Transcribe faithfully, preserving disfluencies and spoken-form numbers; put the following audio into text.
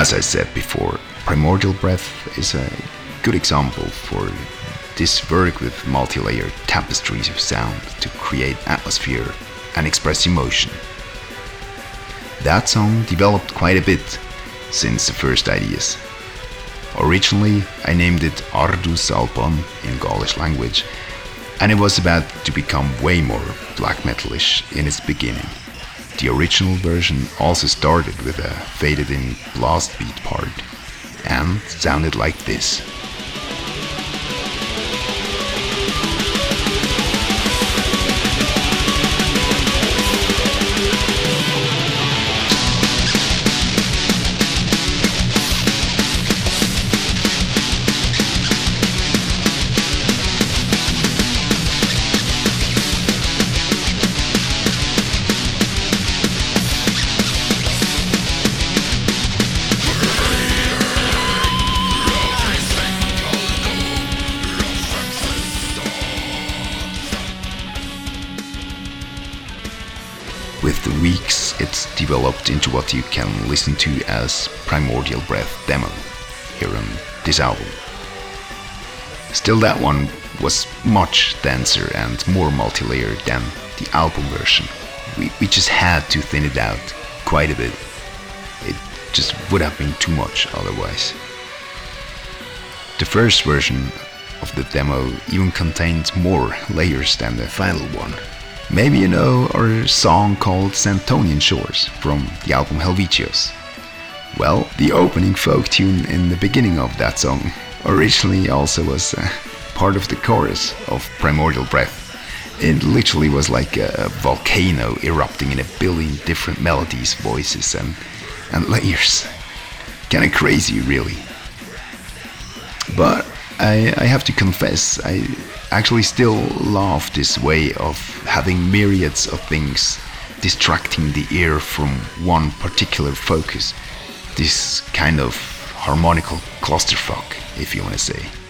As I said before, Primordial Breath is a good example for this work with multi-layered tapestries of sound to create atmosphere and express emotion. That song developed quite a bit since the first ideas. Originally, I named it Ardus Alban in Gaulish language, and it was about to become way more black metalish in its beginning. The original version also started with a faded in blast beat part and sounded like this. With the weeks, it's developed into what you can listen to as Primordial Breath demo here on this album. Still, that one was much denser and more multi-layered than the album version. We, we just had to thin it out quite a bit. It just would have been too much otherwise. The first version of the demo even contained more layers than the final one. Maybe you know our song called Santonian Shores from the album Helvetios. Well, the opening folk tune in the beginning of that song originally also was uh, part of the chorus of Primordial Breath. It literally was like a volcano erupting in a billion different melodies, voices and, and layers. Kinda crazy, really. But I, I have to confess, I actually still love this way of having myriads of things distracting the ear from one particular focus. This kind of harmonical clusterfuck, if you want to say.